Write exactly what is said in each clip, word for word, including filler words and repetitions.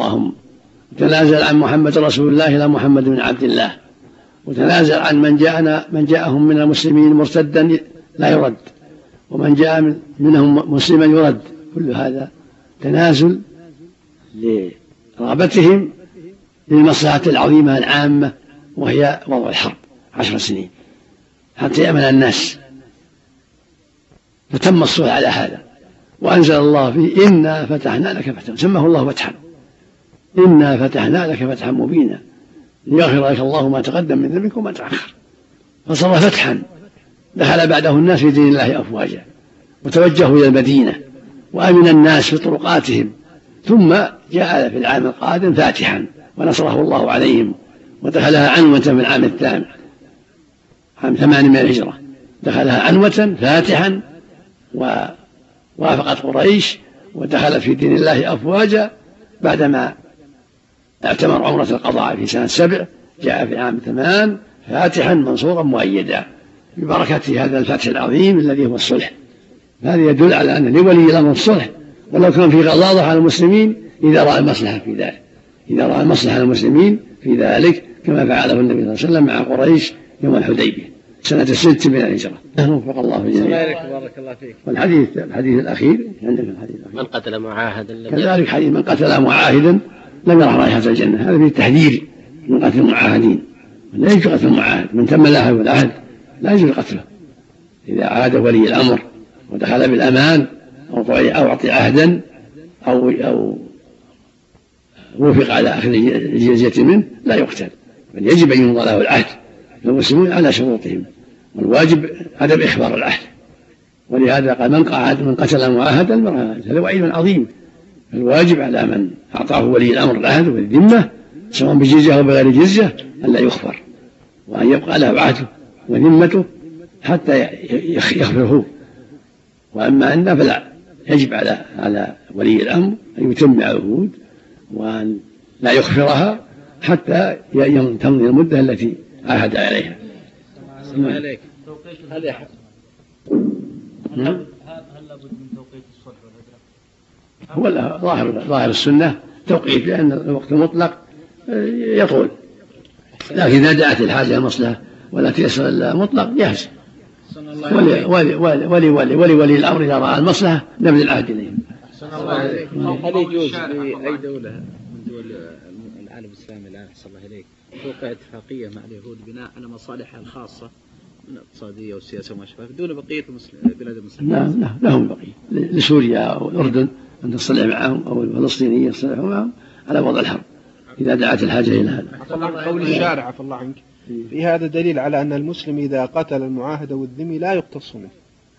اللهم، وتنازل عن محمد رسول الله إلى محمد بن عبد الله، وتنازل عن من جاءنا من جاءهم من المسلمين مرتدا لا يرد، ومن جاء منهم مسلما يرد. كل هذا تنازل لرغبتهم للمصلحة العظيمة العامة، وهي وضع الحرب عشر سنين حتى يأمن الناس، فتم الصلح على هذا. وأنزل الله فيه إنا فتحنا لك فتحا، سماه الله فتحا، إنا فتحنا لك فتحا مبينا ليغفر لك الله ما تقدم من ذنبك وما تأخر. فصار فتحا، دخل بعده الناس في دين الله أفواجا، وتوجهوا إلى المدينة وأمن الناس في طرقاتهم. ثم جاء في العام القادم فاتحا، ونصره الله عليهم، ودخلها عنوة في العام الثامن عام ثمان من الهجرة، دخلها عنوة فاتحا، ووافقت قريش ودخل في دين الله أفواجا. بعدما اعتمر عمرة القضاء في سنة سبع، جاء في عام ثمان فاتحا منصورا مؤيدا ببركة هذا الفتح العظيم الذي هو الصلح. هذا يدل على أن لولي الأمر الصلح، ولو كان في غضاضة على المسلمين إذا رأى المصلحة في ذلك، إذا رأى المصلحة على المسلمين في ذلك، كما فعله النبي صلى الله عليه وسلم مع قريش يوم الحديبية سنة الست من الهجرة. وفق الله جميعا. بارك الله فيك. والحديث الحديث الأخير عندك الحديث الأخير، من قتل معاهدا كذلك حديث من قتل معاهدا لم يرح رائحة الجنة. هذا فيه التحذير من قتل المعاهدين، لا يجوز قتل المعاهد، من تم له العهد لا يجوز قتله. إذا عاد ولي الأمر ودخل بالأمان أو أعطي عهدا أو أو وفق على أخذ الجزية منه لا يقتل، بل يجب أن يمضى له العهد. المسلمون على شروطهم، والواجب عدم إخبار العهد. ولهذا قال من قعد من قتل معاهدا هذا وعيد عظيم. الواجب على من أعطاه ولي الأمر العهد والذمة سواء بجزية أو بغير جزية أن لا يخبر، وأن يبقى له عهده وذمته حتى يخبره. وأما أنه فلا، يجب على على ولي الأمر أن يتم العهود وأن لا يخفرها حتى تمضي المدة التي عاهد عليها. السلام عليك. هل لابد من توقيت الصلح والهجرة؟ هو ظاهر ظاهر السنة توقيت، لأن الوقت المطلق يطول، لكن إذا دعت الحاجة إلى المصلحة ولا تيسر إلا مطلق يحسن. ولي ولي ولي ولي ولي ولي الأمر إذا رأى المصلحة نبذ العهد إليهم. هل يجوز لأي دولة من دول العالم الإسلامي الآن صلى الله عليه توقع اتفاقية مع اليهود بناء على مصالحها الخاصة من الاقتصادية والسياسة وما شابه دون بقية بلاد المسلمين؟ نعم نعم لهم بقية، لسوريا أو الأردن أن تصلح معهم أو الفلسطينيين يصلحوا معهم على وضع الحرب إذا دعت الحاجة إلى هذا. قول الشارع عفى الله عنك في هذا دليل على أن المسلم إذا قتل المعاهد والذمي لا يقتص منه.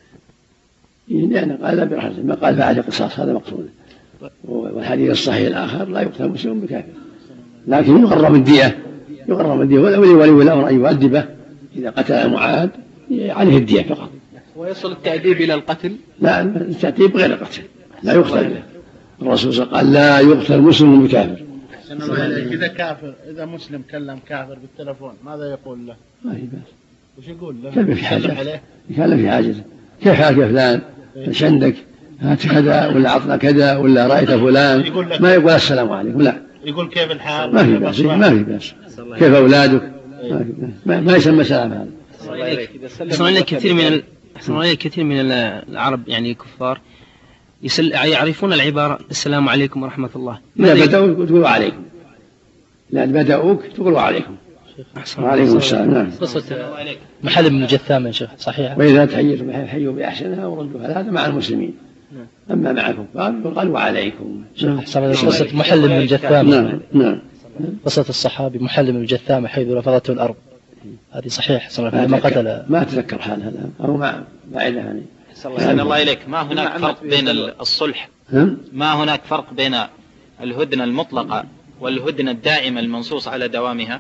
يعني قال لا برحمة ما قال فعل قصاص، هذا مقصود. والحديث الصحيح الآخر لا يقتل مسلم بكافر، لكن يغرم الدية، يغرم الدية ولي ولي الأمر أن يؤدبه إذا قتل المعاهد عليه الدية فقط. ويصل التأديب إلى القتل؟ لا، التأديب غير القتل، لا يقتل به. الرسول صلى الله عليه وسلم قال لا يقتل مسلم بكافر. إذا كافر إذا مسلم كلم كافر بالتلفون ماذا يقول له؟ ما في بأس. وش يقول له؟ كلم في حاجة، يكلم في حاجته، كيف حالك يا فلان؟ ايش عندك؟ هات كذا ولا عطنا كذا ولا رأيت فلان، ما يقول السلام عليكم، لا يقول كيف الحال؟ ما في بأس، ما في بأس. كيف أولادك؟ ما, ما يسمى سلام هذا. أحسن عليك كثير من أحسن عليك كثير من العرب يعني كفار يسل يعرفون العبارة السلام عليكم ورحمة الله. لا بدأوك تقولوا عليكم، لا بدأوك تقولوا عليكم. وعليكم السلام. نعم. قصة محل بن الجثام يا شيخ صحيح. وإذا تحييتم حيوا بأحسنها وردوها، هذا مع المسلمين. أما مع الكفار يقال وعليكم. قصة محل بن الجثام. نعم نعم. قصة الصحابي محل بن الجثام حيث رفضته الأرض، هذه صحيح لما قتل. ما أتذكر حال هذا أو ما بعيدة عني. أحسن الله إليك. ما هناك فرق بين الصلح؟ ما هناك فرق بين الهدنة المطلقة والهدنة الدائمة المنصوص على دوامها؟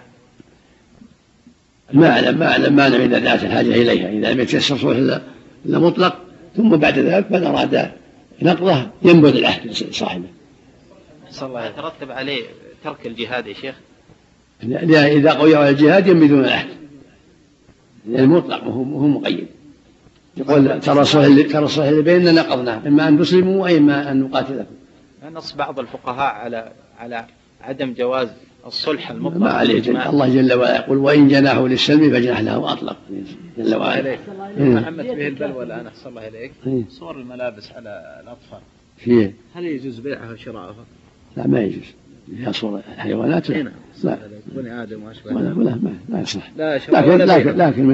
ما أعلم ما أعلم ما أعلم إذا دعت الحاجة إليها، إذا لم يتيسر صلح إلا مطلق ثم بعد ذلك من أراد نقضه ينبذ العهد صاحبه. صلى الله يترتب عليه ترك الجهاد يا شيخ؟ إذا قويوا على الجهاد ينبذون العهد، لأن المطلق وهو مقيد. يقول ترى الصلح اللي ترى الصلح اللي بيننا نقضناه، إما أن تسلموا وإما أن نقاتلكم. نص بعض الفقهاء على على عدم جواز الصلح المطلق. ما عليه جل الله جل وعلا يقول وإن جناحوا للسلم فجناح له وأطلق جل وعلا. ما عمت به البلوى الآن أحسن الله إليك صور الملابس على الأطفال فيه هل يجوز بيعها وشراءها؟ لا ما يجوز فيها صور الحيوانات لا لا بني آدم وأشباه لا ما لا يصلح لا لكن لكن لكن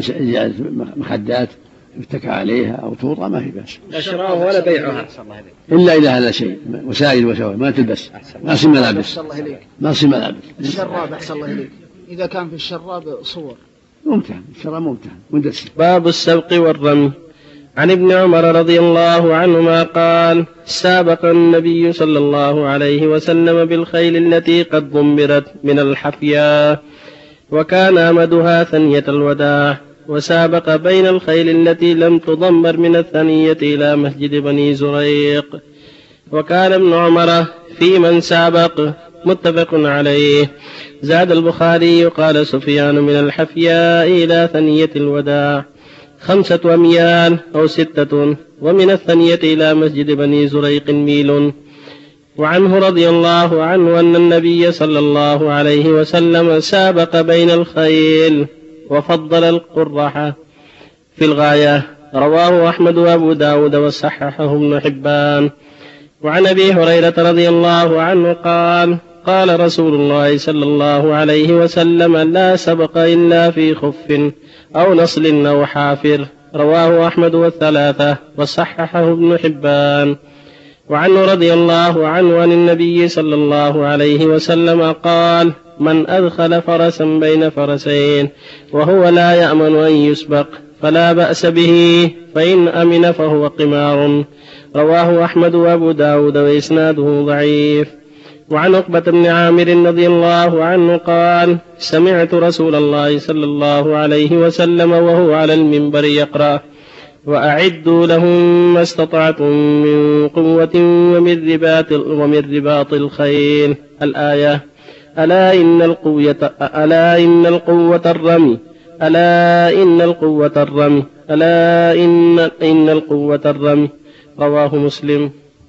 مخدات يتكى عليها أو توضع ما في بأس لا شراءها ولا بيعها إلا إذا هذا شيء وسائل وسوائل ما تلبس ما تصير ملابس ما تصير ملابس. الشراب أحسن الله إليك إذا كان في الشراب صور ممتع الشراب ممتع مندس. باب السبق والرمي. عن ابن عمر رضي الله عنهما قال سابق النبي صلى الله عليه وسلم بالخيل التي قد ضمرت من الحفياء وكان أمدها ثنية الوداع وسابق بين الخيل التي لم تضمر من الثنية إلى مسجد بني زريق. وكان ابن عمر في من سابق متفق عليه. زاد البخاري قال سفيان من الحفياء إلى ثنية الوداع خمسة أميال أو ستة ومن الثنية إلى مسجد بني زريق ميل. وعنه رضي الله عنه أن النبي صلى الله عليه وسلم سابق بين الخيل وفضل القرحة في الغاية. رواه أحمد وأبو داود وصححه ابن حبان. وعن أبي هريرة رضي الله عنه قال قال رسول الله صلى الله عليه وسلم لا سبق إلا في خف أو نصل أو حافر. رواه أحمد والثلاثة وصححه ابن حبان. وعنه رضي الله عنه عن النبي صلى الله عليه وسلم قال من أدخل فرسا بين فرسين وهو لا يأمن أن يسبق فلا بأس به فإن أمن فهو قمار. رواه أحمد وأبو داود وإسناده ضعيف. وعن عقبة بن عامر رضي الله عنه قال سمعت رسول الله صلى الله عليه وسلم وهو على المنبر يقرأ وأعدوا لهم ما استطعتم من قوة ومن رباط, ومن رباط الخيل الآية. ألا إن القوة ألا إن القوة الرمي ألا إن القوة الرمي ألا إن إن القوة الرمي. رواه مسلم.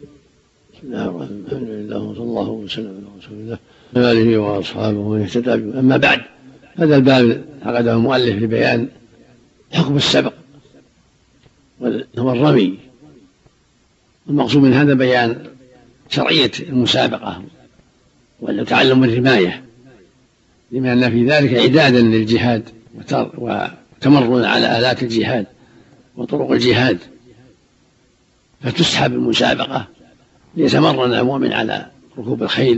بسم الله الرحمن الرحيم. الحمد لله وصلى الله وسلم على رسول الله وعلى آله وأصحابه ومن اهتدى بهم. أما بعد هذا الباب عقده المؤلف لبيان حكم السبق هو الرمي. المقصود من هذا بيان شرعية المسابقة وتعلم الرماية لما أن في ذلك إعدادا للجهاد وتمرن على آلات الجهاد وطرق الجهاد. فتسحب المسابقة ليتمرن المؤمن على ركوب الخيل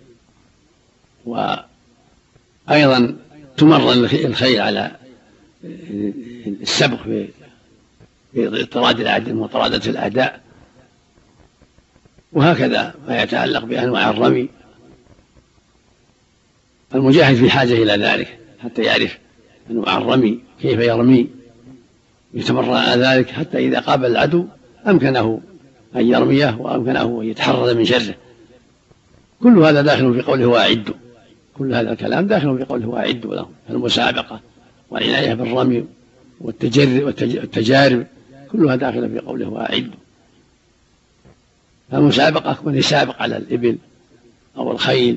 وأيضا تمرن الخيل على السبق في اضطراد الأعداء ومطاردة الأعداء. وهكذا ما يتعلق بأنواع الرمي المجاهد في حاجة إلى ذلك حتى يعرف أنواع الرمي كيف يرمي يتمرن على ذلك حتى إذا قابل العدو أمكنه أن يرميه وأمكنه أن يتحرر من شره. كل هذا داخل في قوله وأعدوا. كل هذا الكلام داخل في قوله وأعدوا لهم. المسابقة والعناية بالرمي والتجارب كلها داخلة في قوله وأعدوا. فالمسابقة من يسابق على الإبل أو الخيل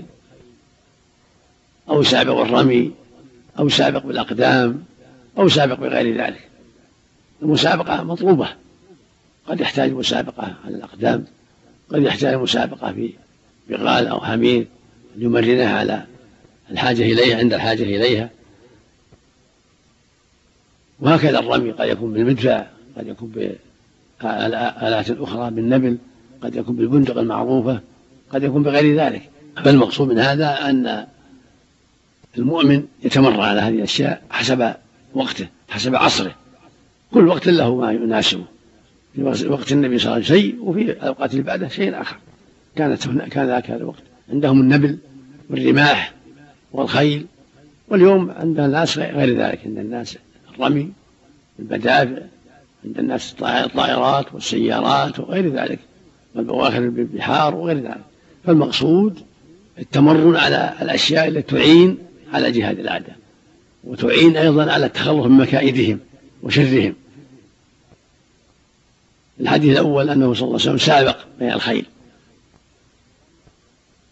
أو سابق بالرمي أو سابق بالأقدام أو سابق بغير ذلك. المسابقة مطلوبة. قد يحتاج مسابقة على الأقدام قد يحتاج مسابقة في بغال أو حمير يمرنها على الحاجة إليها عند الحاجة إليها. وهكذا الرمي قد يكون بالمدفع قد يكون بآلات أخرى بالنبل قد يكون بالبندق المعروفة قد يكون بغير ذلك. فالمقصود من هذا أن المؤمن يتمرن على هذه الأشياء حسب وقته حسب عصره. كل وقت له ما يناسبه. في وقت النبي صلى الله عليه وسلم شيء وفي الأوقات اللي بعده شيء آخر. كانت كان ذاك هذا الوقت عندهم النبل والرماح والخيل. واليوم عند الناس غير ذلك. عند الناس الرمي البدافع عند الناس الطائرات والسيارات وغير ذلك والبواخر بالبحار وغير ذلك. فالمقصود التمرن على الأشياء التي تعين على جهاد الأعداء وتعين أيضا على التخلص من مكائدهم وشرهم. الحديث الأول أنه صلى الله عليه وسلم سابق بين الخيل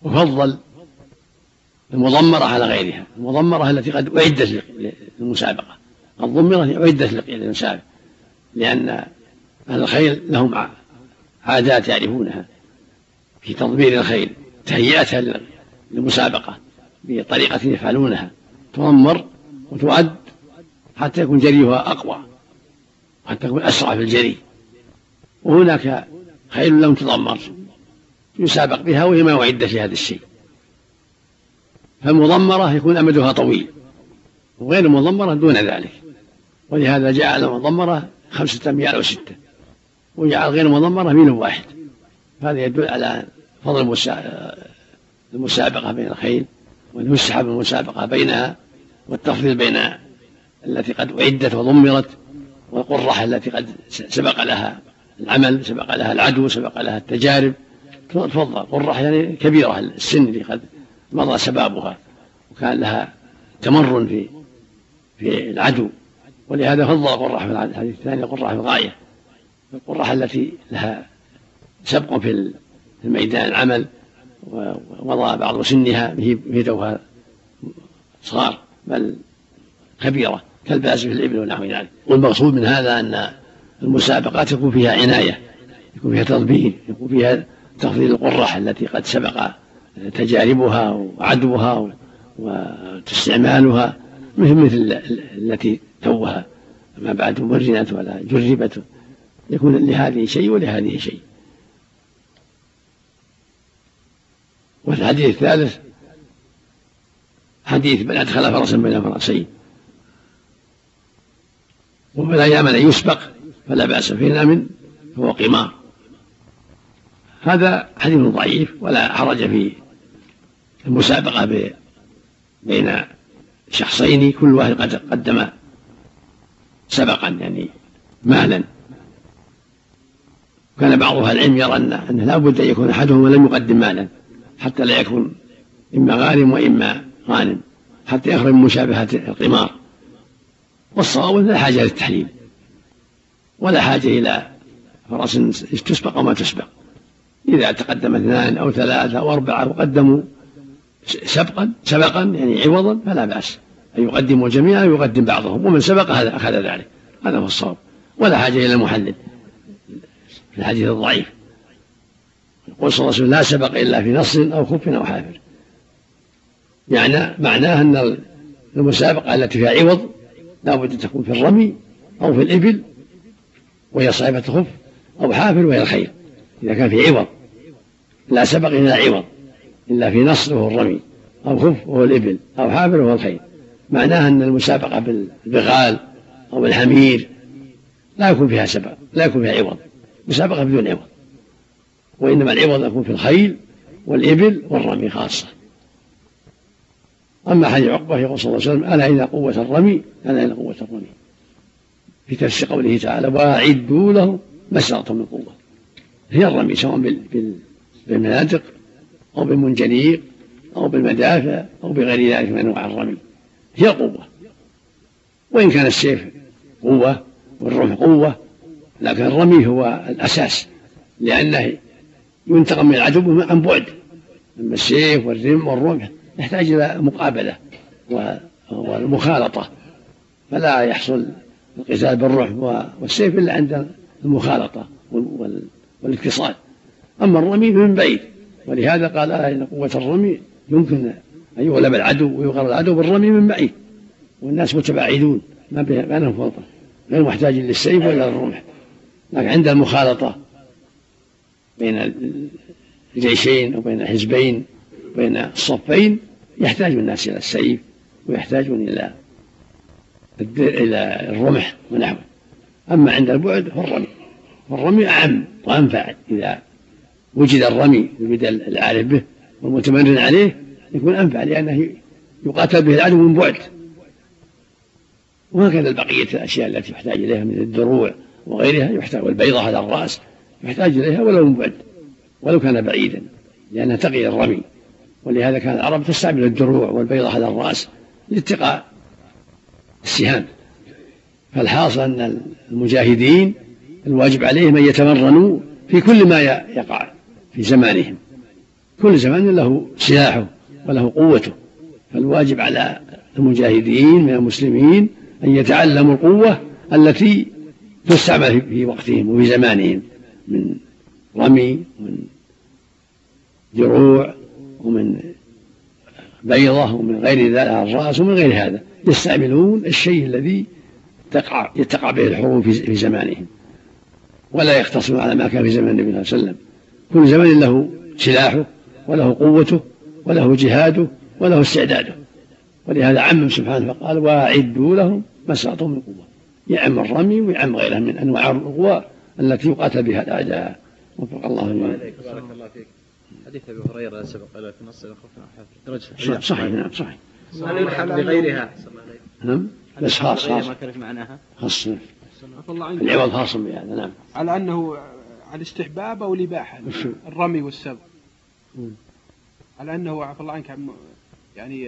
وفضل المضمرة على غيرها. المضمرة التي قد أعدت للمسابقة، قد ضمرت أعدت للمسابقة، لأن أهل الخيل لهم عادات يعرفونها في تضمير الخيل، تهيئتها للمسابقة بطريقة يفعلونها، تضمر وتعد حتى يكون جريها أقوى، حتى يكون أسرع في الجري. وهناك خيل لم تضمر يسابق بها وهي ما أعدت لهذا الشيء، فالمضمرة يكون أمدها طويل، وغير المضمرة دون ذلك. ولهذا جعل المضمرة خمسة أميال أو ستة، وجعل غير المضمرة ميل واحد. هذا يدل على فضل المسابقة بين الخيل، وأن يسحب المسابقة بينها، والتفضيل بين التي قد أعدت وضمرت والقرح التي قد سبق لها العمل، سبق لها العدو، سبق لها التجارب. تفضل قرح يعني كبيرة السن اللي قد مضى شبابها وكان لها تمرن في في العدو، ولهذا فضل قرح في الحديث الثاني قرح في الغاية، القرح التي لها سبق في الميدان العمل ومضى بعض سنها في توها صغار بل كبيرة كالباس في الإبل ونحو ذلك. والمقصود من هذا أن المسابقات يكون فيها عناية، يكون فيها تضبيط، يكون فيها تفضيل القرح التي قد سبق تجاربها وعدوها واستعمالها، مثل مثل التي توها ما بعد مرنت ولا جربت، يكون لهذه شيء ولهذه شيء. والحديث الثالث حديث من أدخل فرسا بين فرسين ومن أيام أن يسبق فلا بأس فيه أمن فهو قمار. هذا حديث ضعيف، ولا حرج في المسابقة بين شخصين كل واحد قد قدم سبقا يعني مالا. كان بعض أهل العلم يرى أنه لا بد أن يكون أحدهما لم يقدم مالا حتى لا يكون إما غارم وإما غانم، حتى يخرج من مشابهة القمار. والصواب لا حاجة للتحليل، ولا حاجة إلى فرس تسبق وما تسبق. إذا تقدم اثنان أو ثلاثة أو أربعة وقدموا سبقا سبقا يعني عوضا فلا بأس أن يقدموا جميعا ويقدم بعضهم، ومن سبق هذا أخذ ذلك، هذا هو الصواب، ولا حاجة إلى المحلل في الحديث الضعيف. يقول صلى الله عليه وسلم لا سبق إلا في نص أو خف أو حافر، يعني معناه أن المسابقة التي فيها عوض لا بد أن تكون في الرمي أو في الإبل وهي صاحبة خف، أو حافر وهي الخيل. إذا كان في عوض لا سبق إلا عوض إلا في نص وهو الرمي، أو خف وهو الإبل، أو حافر وهو الخيل، معناه أن المسابقة بالبغال أو بالحمير لا يكون فيها سبق، لا يكون فيها عوض، مسابقة بدون عوض، وإنما العوض يكون في الخيل والإبل والرمي خاصة. أما حديث عقبة يقول صلى الله عليه وسلم ألا إن قوة الرمي ألا إن قوة الرمي، في تفسير قوله تعالى وأعدوا له ما استطعتم من قوة. هي الرمي سواء بالمناطق أو بالمنجنيق أو بالمدافع أو بغير ذلك من أنواع الرمي، هي قوة. وإن كان السيف قوة والرمح قوة، لكن الرمي هو الأساس، لأنه ينتقم من العدو عن بعد. أما السيف والرم والرمح يحتاج إلى مقابلة والمخالطة، فلا يحصل القتال بالرمح والسيف إلا عند المخالطة والاتصال. أما الرمي من بعيد، ولهذا قال إن قوة الرمي يمكن أن يغلب العدو ويغلب العدو بالرمي من بعيد، والناس متباعدون ما بينهم فرقة، غير محتاج للسيف ولا الرمح. لكن عند المخالطة بين الجيشين أو بين الحزبين بين الصفين يحتاج الناس إلى السيف ويحتاجون إلى إلى الرمح ونحوه. أما عند البعد فالرمي والرمي أعم وأنفع. إذا وجد الرمي وجد العارف به والمتمرن عليه يكون أنفع، لأنه يقاتل به العدو من بعد. وهكذا البقية الأشياء التي يحتاج إليها من الدروع وغيرها يحتاج، والبيضة على الرأس يحتاج إليها ولو من بعد ولو كان بعيدا، لأنها تقي الرمي. ولهذا كان العرب تستعمل الدروع والبيضة على الرأس لاتقاء السهام. فالحاصل أن المجاهدين الواجب عليهم أن يتمرنوا في كل ما يقع في زمانهم، كل زمان له سلاحه وله قوته، فالواجب على المجاهدين من المسلمين أن يتعلموا القوة التي تستعمل في وقتهم وفي زمانهم من رمي ومن دروع ومن بيضة ومن غير ذلك الرأس ومن غير هذا، يستعملون الشيء الذي تقع يتقع به الحروب في زمانهم، ولا يقتصرون على ما كان في زمان النبي صلى الله عليه وسلم. كل زمان له سلاحه وله قوته وله جهاده وله استعداده، ولهذا عمم سبحانه فقال واعدوا لهم ما استطعتم من قوة، يعم الرمي ويعم غيره من أنواع القوى التي يقاتل بها الأعداء. وفق الله عليك. بارك الله فيك. حديث أبي هريرة سبق له في نص الخوف. صحيح. نعم صحيح. هل يلحق بغيرها؟ نعم بس خاص خاص ما كانت معناها خاص العوض خاص بهذا. نعم على أنه على الاستحباب أو الإباحة الرمي والسبق، على أنه عفى الله عنك يعني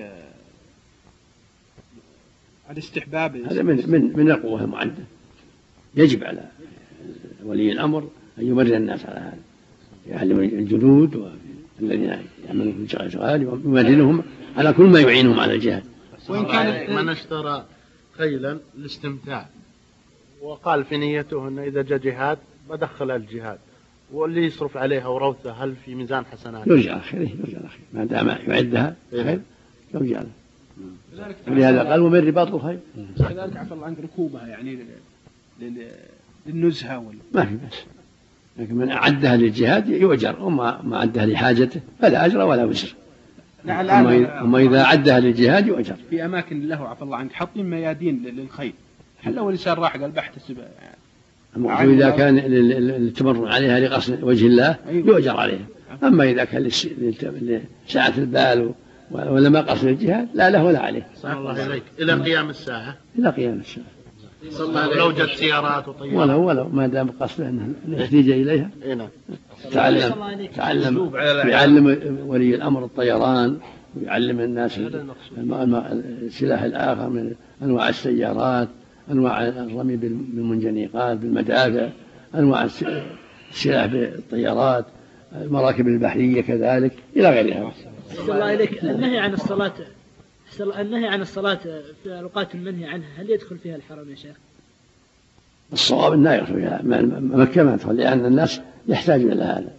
على الاستحباب. هذا من من من القوة المعدة، يجب على ولي الأمر أن يمرن الناس على هذا، يعلم الجنود الذين يعملون في الجهاد ويمرنهم على كل ما يعينهم على الجهاد. وإن كان من اشترى خيلا للاستمتاع وقال في نيته أنه إذا جاء جهاد بدخل الجهاد، واللي يصرف عليها وروثه هل في ميزان حسنات؟ يرجع خيره، يرجع خيره ما دام يعدها خير يرجع له. ولهذا قال ومن رباط الخيل. كذلك عفى الله عنك ركوبها يعني للنزهة ولا ما في بس، لكن من أعدها للجهاد يؤجر، وما ما أعدها لحاجته فلا أجر ولا وزر. أما إذا أعدها للجهاد يؤجر. في أماكن له عفى الله عنك حاطين ميادين للخيل، حتى والإنسان راح قال بحتسب يعني. إذا كان التمرن عليها لقصد وجه الله يؤجر عليها، أما إذا كان لسعة البال ولا ما قصد الجهاد لا له ولا عليه. صلى الله عليك. إلى قيام الساعة. إلى قيام الساعة. لو جت سيارات وطيارات ولو ولو ما دام قصده أن يحتاج إليها. تعلم تعلم يعلم ولي الأمر الطيران ويعلم الناس السلاح الآخر من أنواع السيارات، أنواع الرمي بالمنجنيقات بالمدافع، أنواع السلاح بالطيارات، المراكب البحرية كذلك إلى غيرها. أحسن الله إليك. النهي عن الصلاة النهي عن الصلاة في الأوقات المنهي عنها هل يدخل فيها الحرم يا شيخ؟ الصواب أنه يدخل فيها، مكة ما تدخل، لأن الناس يحتاجون إلى هذا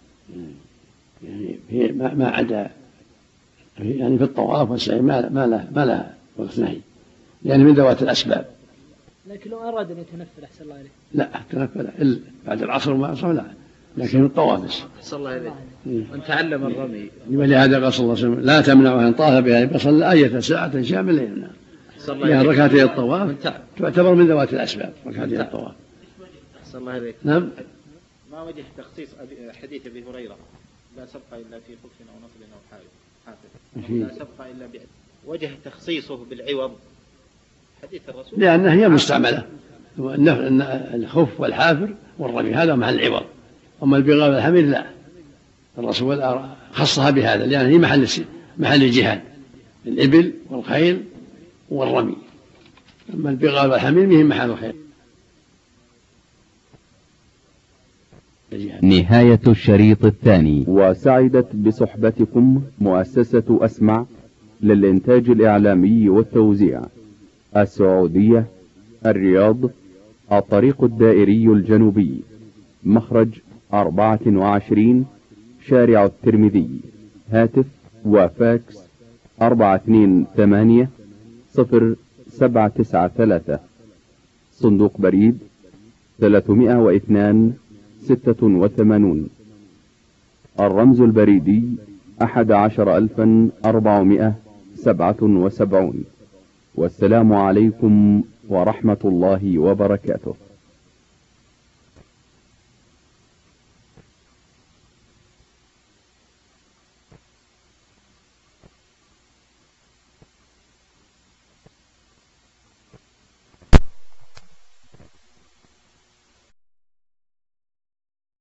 يعني ما عدا يعني في الطواف والسعي ما ما له ما له وقت نهي، يعني من ذوات الأسباب. لكن لو أراد أن يتنفل أحسن الله عليه لا تنفل إلا بعد العصر وما عصر لا، لكن الطواف بس. أحسن الله عليه. من تعلم الرمي. ولهذا قال صلى الله عليه وسلم لا تمنعوا أن طاف بها فصلى آية ساعة شاملة يمنع. يعني ركعتي الطواف تعتبر من ذوات الأسباب ركعتي الطواف. أحسن الله عليك. نعم. ما وجه تخصيص حديث أبي هريرة لا سبق إلا في خف أو نصل أو حافظ لا سبق إلا بعد، وجه تخصيصه بالعوض حديث الرسول لأنها هي مستعملة، الخف والحافر والرمي هذا مع العوض، أما البغاء والحمير لا، الرسول خصها بهذا لأن هي محل محل الجهاد، الإبل والخيل والرمي، أما البغاء والحمير مهم محل الخيل. نهاية الشريط الثاني. وسعدت بصحبتكم مؤسسة أسمع للإنتاج الإعلامي والتوزيع، السعودية، الرياض، الطريق الدائري الجنوبي، مخرج أربعة وعشرين، شارع الترمذي، هاتف وفاكس أربعة اثنين ثمانية صفر سبعة تسعة ثلاثة، صندوق بريد ثلاثمائة واثنان ستة وثمانون، الرمز البريدي أحد عشر ألفا أربعمائة سبعة وسبعون. والسلام عليكم ورحمة الله وبركاته.